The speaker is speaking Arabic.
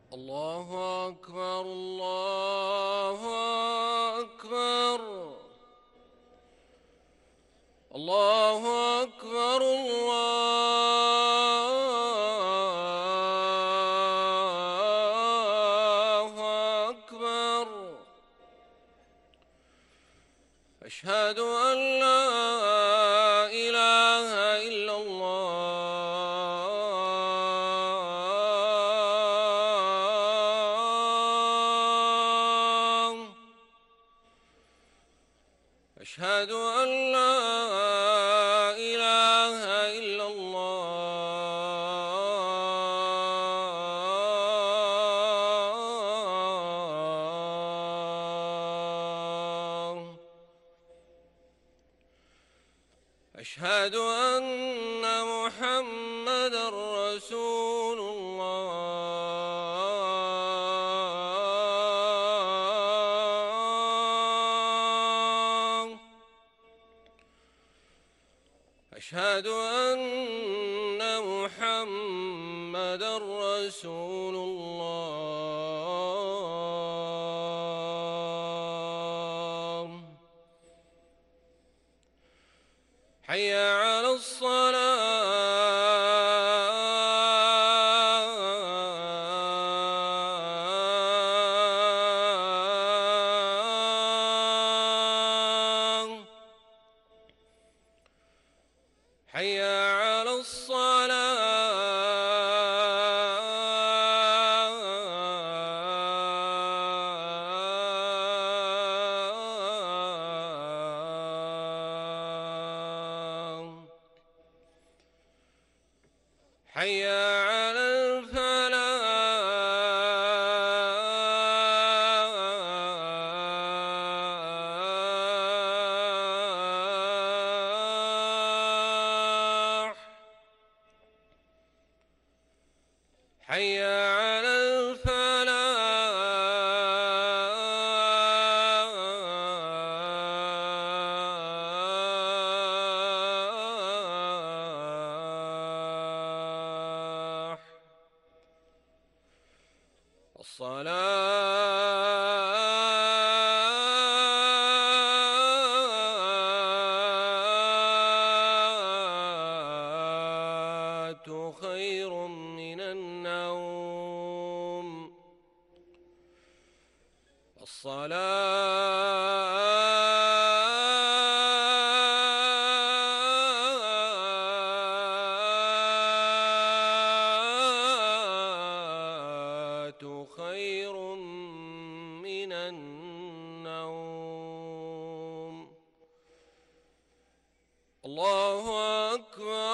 الله أكبر الله أكبر الله أكبر الله أكبر. أشهد أن لا إله إلا الله. أشهد أن لا إله إلا الله. أشهد أن محمدًا رسول الله. أشهد أن محمدًا رسول الله. حي على الصلاة. حي على الصلاة. حي على الفلاح. حي على الفلاح. الصلاة خير من النوم. الصلاة خير من النوم. الله أكبر